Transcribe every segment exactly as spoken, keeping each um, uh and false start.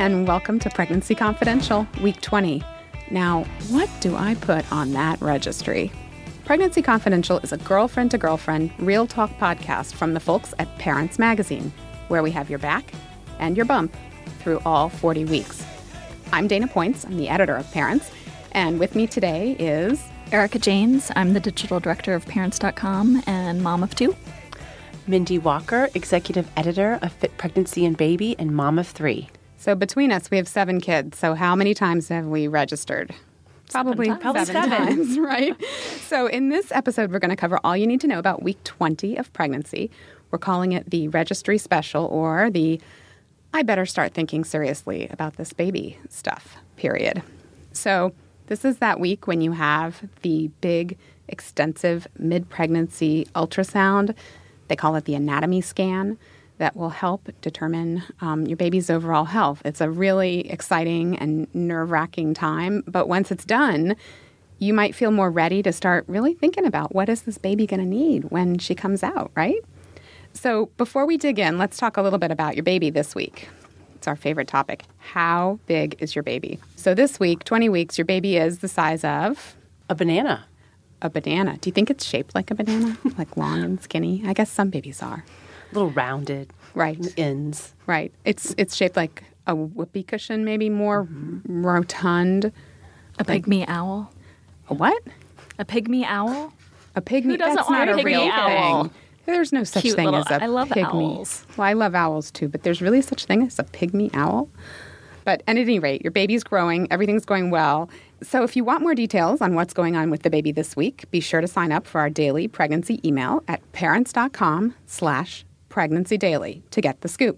and welcome to Pregnancy Confidential, Week twenty. Now, what do I put on that registry? Pregnancy Confidential is a girlfriend-to-girlfriend, real talk podcast from the folks at Parents Magazine, where we have your back and your bump through all forty weeks. I'm Dana Points. I'm the editor of Parents, and with me today is Erica Janes. I'm the digital director of Parents dot com and mom of two. Mindy Walker, executive editor of Fit Pregnancy and Baby and mom of three. So between us, we have seven kids. So how many times have we registered? Probably Seven times. seven, Probably seven. times, right? So in this episode, we're going to cover all you need to know about week twenty of pregnancy. We're calling it the Registry Special, or the I better start thinking seriously about this baby stuff, period. So this is that week when you have the big, extensive mid-pregnancy ultrasound. They call it the anatomy scan. That will help determine um, your baby's overall health. It's a really exciting and nerve-wracking time, but once it's done, you might feel more ready to start really thinking about what is this baby going to need when she comes out, right? So before we dig in, let's talk a little bit about your baby this week. It's our favorite topic. How big is your baby? So this week, twenty weeks, your baby is the size of? A banana. A banana. Do you think it's shaped like a banana? Like long and skinny? I guess some babies are. A little rounded. Right. Ends. Right. It's it's shaped like a whoopee cushion, maybe more mm-hmm. rotund. A pygmy owl. A what? A pygmy owl? A pygmy. Who doesn't That's want not a a pygmy real owl? thing. There's no such Cute thing little- as a I love pygmy. owls. Well, I love owls too, but there's really such thing as a pygmy owl. But at any rate, your baby's growing. Everything's going well. So if you want more details on what's going on with the baby this week, be sure to sign up for our daily pregnancy email at parents.com slash pregnancy daily to get the scoop.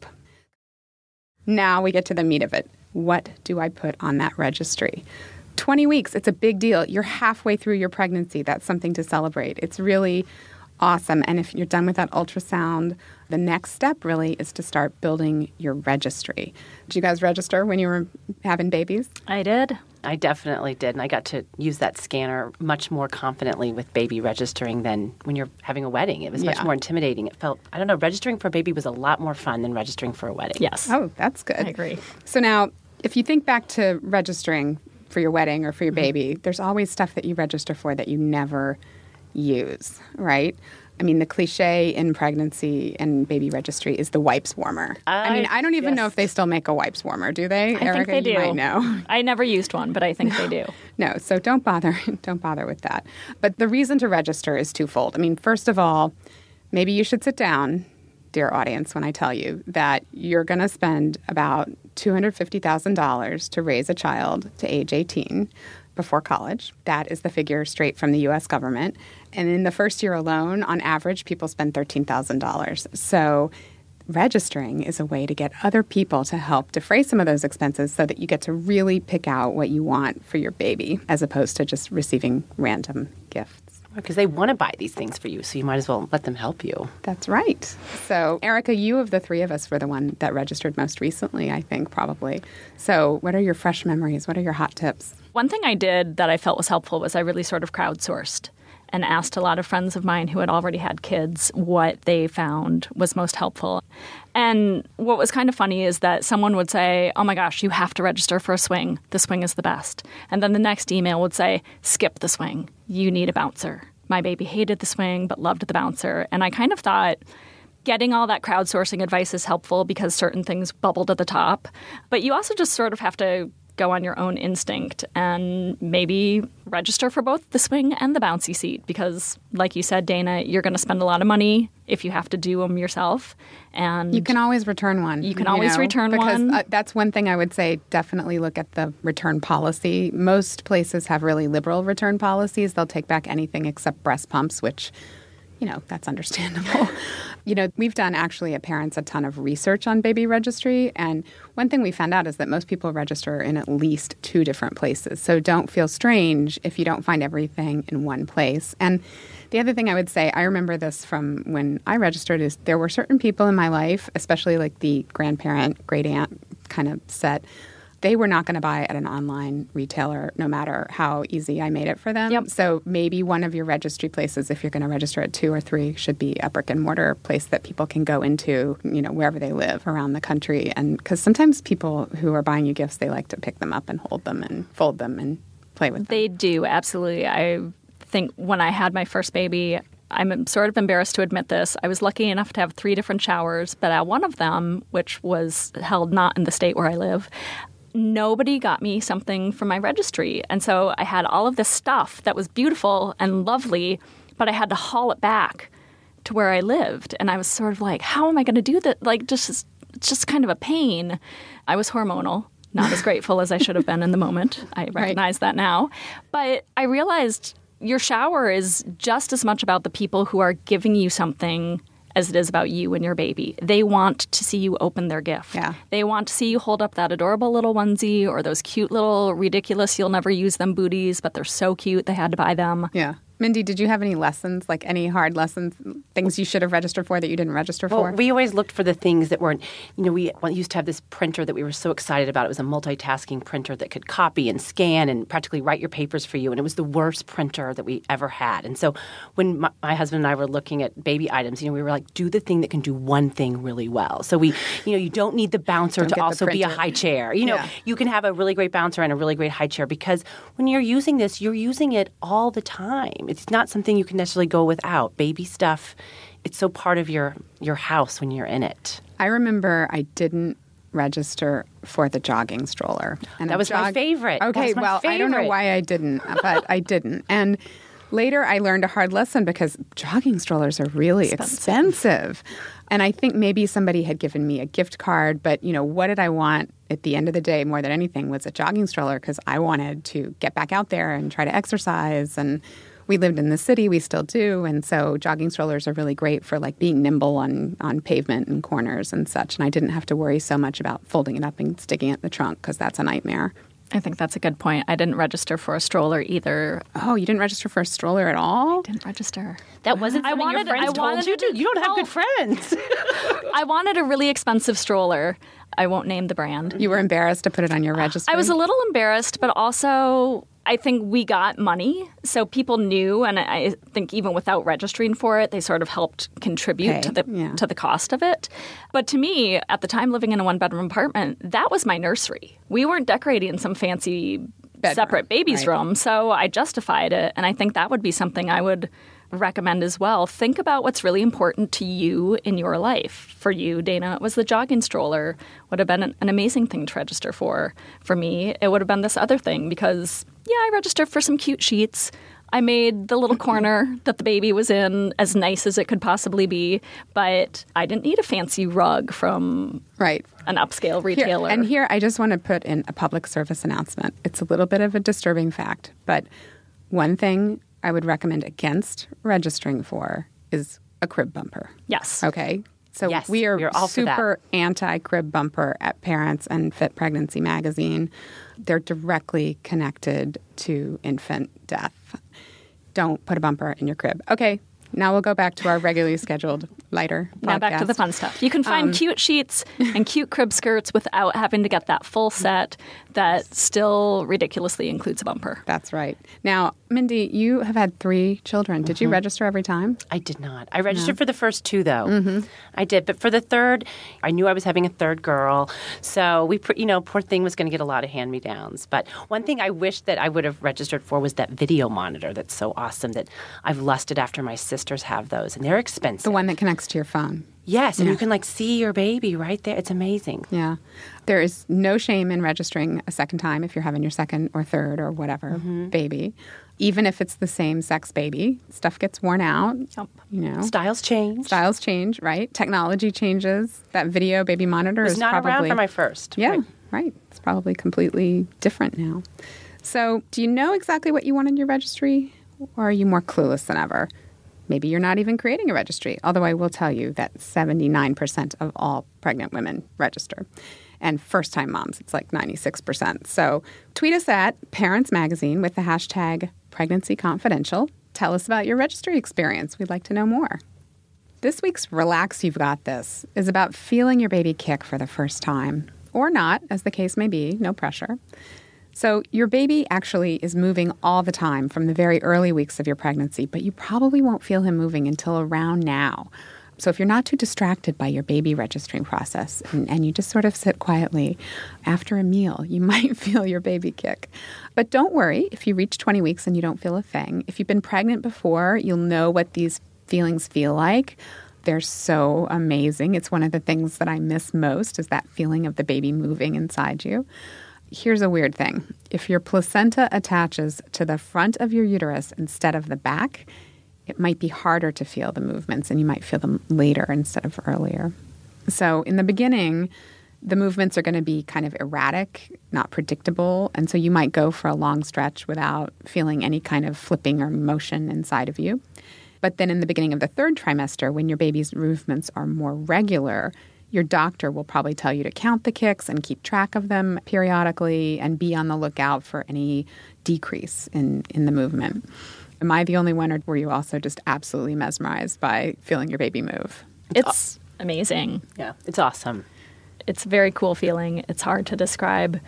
Now we get to the meat of it. What do I put on that registry? twenty weeks, it's a big deal. You're halfway through your pregnancy. That's something to celebrate. It's really awesome. And if you're done with that ultrasound, the next step really is to start building your registry. Did you guys register when you were having babies? I did. I definitely did, and I got to use that scanner much more confidently with baby registering than when you're having a wedding. It was much Yeah. more intimidating. It felt, I don't know, registering for a baby was a lot more fun than registering for a wedding. Yes. Oh, that's good. I agree. So now, if you think back to registering for your wedding or for your baby, mm-hmm. there's always stuff that you register for that you never use, right? I mean, the cliche in pregnancy and baby registry is the wipes warmer. Uh, I mean, I don't even yes. know if they still make a wipes warmer, do they? I Erica, think they you do. might know. I never used one, but I think they do. No, so don't bother. Don't bother with that. But the reason to register is twofold. I mean, first of all, maybe you should sit down, dear audience, when I tell you that you're going to spend about two hundred fifty thousand dollars to raise a child to age eighteen before college. That is the figure straight from the U S government. And in the first year alone, on average, people spend thirteen thousand dollars. So registering is a way to get other people to help defray some of those expenses so that you get to really pick out what you want for your baby as opposed to just receiving random gifts. Because they want to buy these things for you, so you might as well let them help you. That's right. So, Erica, you of the three of us were the one that registered most recently, I think, probably. So what are your fresh memories? What are your hot tips? One thing I did that I felt was helpful was I really sort of crowdsourced and asked a lot of friends of mine who had already had kids what they found was most helpful. And what was kind of funny is that someone would say, oh my gosh, you have to register for a swing. The swing is the best. And then the next email would say, skip the swing. You need a bouncer. My baby hated the swing but loved the bouncer. And I kind of thought getting all that crowdsourcing advice is helpful because certain things bubbled at the top. But you also just sort of have to go on your own instinct and maybe register for both the swing and the bouncy seat because, like you said, Dana, you're going to spend a lot of money if you have to do them yourself. And you can always return one. You can always know, return because one. Because uh, that's one thing I would say, definitely look at the return policy. Most places have really liberal return policies. They'll take back anything except breast pumps, which, you know, that's understandable. You know, we've done actually at Parents a ton of research on baby registry. And one thing we found out is that most people register in at least two different places. So don't feel strange if you don't find everything in one place. And the other thing I would say, I remember this from when I registered, is there were certain people in my life, especially like the grandparent, great aunt kind of set, they were not going to buy at an online retailer no matter how easy I made it for them. Yep. So maybe one of your registry places, if you're going to register at two or three, should be a brick and mortar place that people can go into, you know, wherever they live around the country. And because sometimes people who are buying you gifts, they like to pick them up and hold them and fold them and play with them. They do, absolutely. I think when I had my first baby, I'm sort of embarrassed to admit this. I was lucky enough to have three different showers, but at one of them, which was held not in the state where I live, nobody got me something from my registry. And so I had all of this stuff that was beautiful and lovely, but I had to haul it back to where I lived. And I was sort of like, how am I going to do that? Like, just it's just kind of a pain. I was hormonal, not as grateful as I should have been in the moment. I recognize that now. But I realized your shower is just as much about the people who are giving you something as it is about you and your baby. They want to see you open their gift. Yeah. They want to see you hold up that adorable little onesie or those cute little ridiculous, you'll never use them booties, but they're so cute they had to buy them. Yeah. Mindy, did you have any lessons, like any hard lessons, things you should have registered for that you didn't register Well, for? we always looked for the things that weren't, you know, we used to have this printer that we were so excited about. It was a multitasking printer that could copy and scan and practically write your papers for you. And it was the worst printer that we ever had. And so when my, my husband and I were looking at baby items, you know, we were like, do the thing that can do one thing really well. So we, you know, you don't need the bouncer Don't to get the also be a printer. high chair. You know, Yeah. you can have a really great bouncer and a really great high chair because when you're using this, you're using it all the time. It's not something you can necessarily go without. Baby stuff, it's so part of your your house when you're in it. I remember I didn't register for the jogging stroller. And That a was my favorite. That Okay, was my well, I don't know favorite. why I didn't, but I didn't. And later I learned a hard lesson because jogging strollers are really expensive. And I think maybe somebody had given me a gift card, but, you know, what did I want at the end of the day more than anything was a jogging stroller because I wanted to get back out there and try to exercise. And we lived in the city, we still do, and so jogging strollers are really great for like being nimble on, on pavement and corners and such. And I didn't have to worry so much about folding it up and sticking it in the trunk because that's a nightmare. I think that's a good point. I didn't register for a stroller either. Oh, you didn't register for a stroller at all? Didn't register. That wasn't I something wanted- your friends I told wanted you to- to. You don't have good friends. I wanted a really expensive stroller. I won't name the brand. You were embarrassed to put it on your registry? I was a little embarrassed, but also I think we got money, so people knew, and I think even without registering for it, they sort of helped contribute Pay, to the yeah. to the cost of it. But to me, at the time living in a one-bedroom apartment, that was my nursery. We weren't decorating some fancy Bedroom, separate baby's right. room, so I justified it, and I think that would be something I would recommend as well. Think about what's really important to you in your life. For you, Dana, it was the jogging stroller. Would have been an, an amazing thing to register for. For me, it would have been this other thing because, yeah, I registered for some cute sheets. I made the little corner that the baby was in as nice as it could possibly be, but I didn't need a fancy rug from right. an upscale Here, retailer. and here, I just want to put in a public service announcement. It's a little bit of a disturbing fact, but one thing I would recommend against registering for is a crib bumper. Yes. Okay? So Yes, we are we're all for that. super anti-crib bumper at Parents and Fit Pregnancy Magazine. They're directly connected to infant death. Don't put a bumper in your crib. Okay, now we'll go back to our regularly scheduled lighter podcast. Now back to the fun stuff. You can find Um, cute sheets and cute crib skirts without having to get that full set that still ridiculously includes a bumper. That's right. Now, Mindy, you have had three children. Did you register every time? I did not. I registered for the first two, though. Mm-hmm. I did. But for the third, I knew I was having a third girl. So we, pr- you know, poor thing was going to get a lot of hand-me-downs. But one thing I wish that I would have registered for was that video monitor that's so awesome that I've lusted after. My sisters have those, and they're expensive. The one that connects to your phone. Yes, and Yeah. you can like see your baby right there. It's amazing. Yeah. There is no shame in registering a second time if you're having your second or third or whatever Mm-hmm. baby. Even if it's the same sex baby, stuff gets worn out. Yep. You know, Styles change. styles change, right? Technology changes. That video baby monitor was is not probably around for my first. Yeah, Right. right. It's probably completely different now. So, do you know exactly what you want in your registry, or are you more clueless than ever? Maybe you're not even creating a registry, although I will tell you that seventy-nine percent of all pregnant women register. And first-time moms, it's like ninety-six percent. So tweet us at Parents Magazine with the hashtag Pregnancy Confidential. Tell us about your registry experience. We'd like to know more. This week's Relax You've Got This is about feeling your baby kick for the first time, or not, as the case may be, no pressure. So your baby actually is moving all the time from the very early weeks of your pregnancy, but you probably won't feel him moving until around now. So if you're not too distracted by your baby registering process and, and you just sort of sit quietly, after a meal, you might feel your baby kick. But don't worry if you reach twenty weeks and you don't feel a thing. If you've been pregnant before, you'll know what these feelings feel like. They're so amazing. It's one of the things that I miss most is that feeling of the baby moving inside you. Here's a weird thing. If your placenta attaches to the front of your uterus instead of the back, it might be harder to feel the movements, and you might feel them later instead of earlier. So in the beginning, the movements are going to be kind of erratic, not predictable, and so you might go for a long stretch without feeling any kind of flipping or motion inside of you. But then in the beginning of the third trimester, when your baby's movements are more regular, your doctor will probably tell you to count the kicks and keep track of them periodically and be on the lookout for any decrease in, in the movement. Am I the only one, or were you also just absolutely mesmerized by feeling your baby move? It's amazing. Yeah, it's awesome. It's a very cool feeling. It's hard to describe.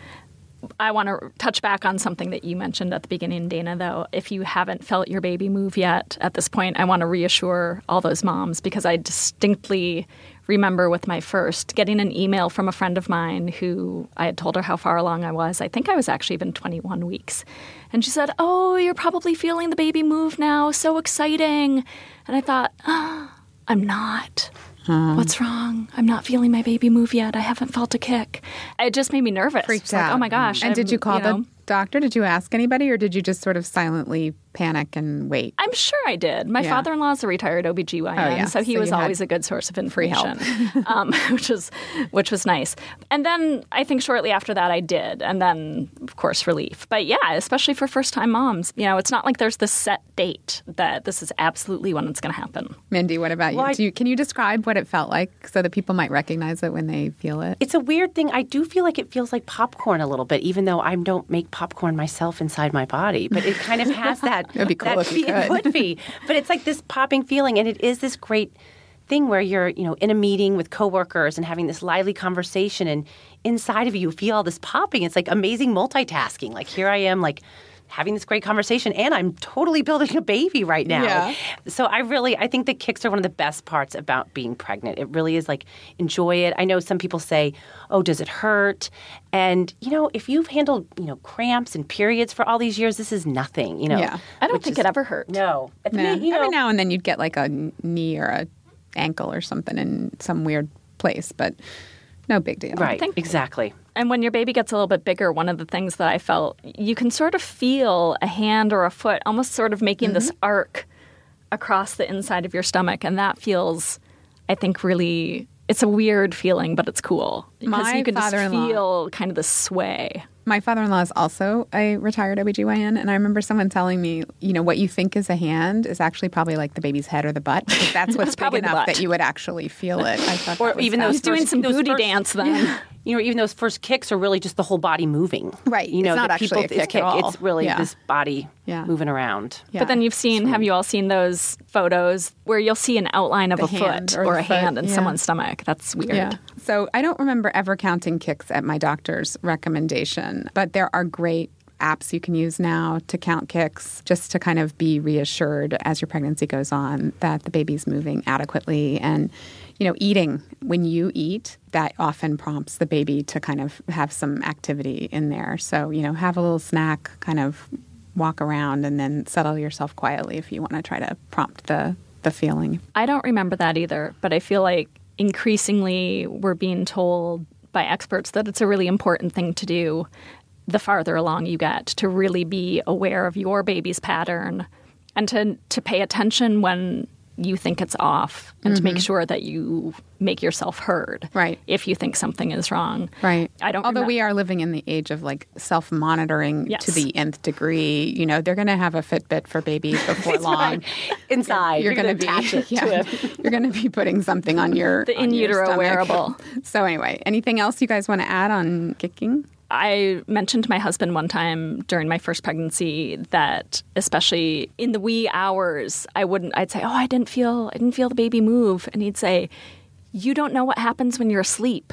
I want to touch back on something that you mentioned at the beginning, Dana, though. If you haven't felt your baby move yet at this point, I want to reassure all those moms, because I distinctly remember with my first getting an email from a friend of mine who I had told her how far along I was. I think I was actually even twenty-one weeks. And she said, "Oh, you're probably feeling the baby move now. So exciting." And I thought, oh, I'm not. Um, What's wrong? I'm not feeling my baby move yet. I haven't felt a kick. It just made me nervous. Freaked it's out. Like, oh my gosh. And I'm, did you call you know, the doctor? Did you ask anybody, or did you just sort of silently panic and wait? I'm sure I did. My Yeah. father-in-law is a retired O B G Y N, Oh, yeah. so he So was you had always a good source of free help. information, um, which was which was nice. And then I think shortly after that I did, and then of course relief. But yeah, especially for first-time moms, you know, it's not like there's this set date that this is absolutely when it's going to happen. Mindy, what about you? Well, I- Do you? Can you describe what it felt like so that people might recognize it when they feel it? It's a weird thing. I do feel like it feels like popcorn a little bit, even though I don't make popcorn myself inside my body. But it kind of has that. It'd be cool that if you fe- It could. would be. But it's like this popping feeling, and it is this great thing where you're, you know, in a meeting with coworkers and having this lively conversation, and inside of you, you feel all this popping. It's like amazing multitasking. Like here I am, like having this great conversation, and I'm totally building a baby right now. Yeah. So I really, I think the kicks are one of the best parts about being pregnant. It really is like, enjoy it. I know some people say, oh, does it hurt? And, you know, if you've handled, you know, cramps and periods for all these years, this is nothing, you know. Yeah. I don't which think is- it ever hurt. No. At the Nah. minute, you know, Every now and then you'd get like a knee or a ankle or something in some weird place, but no big deal. right, think- exactly. And when your baby gets a little bit bigger, one of the things that I felt, you can sort of feel a hand or a foot almost sort of making this arc across the inside of your stomach. And that feels, I think, really, it's a weird feeling, but it's cool. Because My you can just father-in-law- feel kind of the sway. My father-in-law is also a retired O B G Y N, and I remember someone telling me, you know, what you think is a hand is actually probably like the baby's head or the butt, because that's what's big probably the enough butt. that you would actually feel it. I thought Or that was even those He's doing first- some those booty first- dance then. You know, even those first kicks are really just the whole body moving. Right. You know, It's not the actually people, a it's kick at all. It's really Yeah. this body Yeah. moving around. Yeah. But then you've seen, have you all seen those photos where you'll see an outline of The a hand foot or or, the a foot, hand in yeah. someone's stomach? That's weird. Yeah. So I don't remember ever counting kicks at my doctor's recommendation, but there are great apps you can use now to count kicks, just to kind of be reassured as your pregnancy goes on that the baby's moving adequately. And, you know, eating, when you eat, that often prompts the baby to kind of have some activity in there. So, you know, have a little snack, kind of walk around, and then settle yourself quietly if you want to try to prompt the, the feeling. I don't remember that either, but I feel like increasingly we're being told by experts that it's a really important thing to do the farther along you get, to really be aware of your baby's pattern and to to pay attention when you think it's off, and to make sure that you make yourself heard. Right. If you think something is wrong. Right. I don't Although remem- we are living in the age of like self-monitoring Yes. to the nth degree. You know, they're going to have a Fitbit for babies before long. Inside, You're, you're, going to be attach it yeah, to it. you're going to be putting something on your The on in your utero stomach. wearable. So anyway, anything else you guys want to add on kicking? I mentioned to my husband one time during my first pregnancy that, especially in the wee hours, I wouldn't. I'd say, "Oh, I didn't feel, I didn't feel the baby move," and he'd say, "You don't know what happens when you're asleep."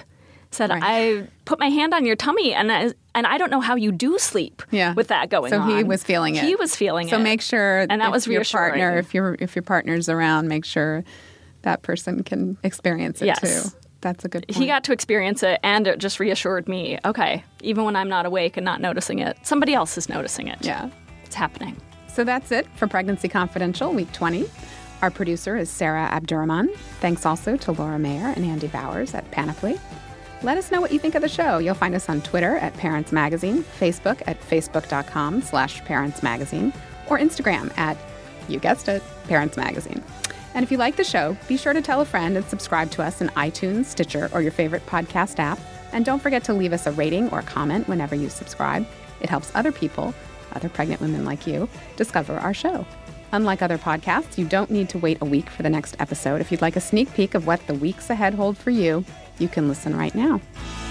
said, Right. I put my hand on your tummy, and I, and I don't know how you do sleep Yeah. with that going so on. he was feeling it. He was feeling so it. So make sure and that if was your reassuring. partner, if your if your partner's around, make sure that person can experience it Yes. too. That's a good point. He got to experience it, and it just reassured me, okay, even when I'm not awake and not noticing it, somebody else is noticing it. Yeah. It's happening. So that's it for Pregnancy Confidential, week twenty. Our producer is Sarah Abdurrahman. Thanks also to Laura Mayer and Andy Bowers at Panoply. Let us know what you think of the show. You'll find us on Twitter at Parents Magazine, Facebook at facebook.com slash Parents Magazine, or Instagram at, you guessed it, Parents Magazine. And if you like the show, be sure to tell a friend and subscribe to us in iTunes, Stitcher, or your favorite podcast app. And don't forget to leave us a rating or comment whenever you subscribe. It helps other people, other pregnant women like you, discover our show. Unlike other podcasts, you don't need to wait a week for the next episode. If you'd like a sneak peek of what the weeks ahead hold for you, you can listen right now.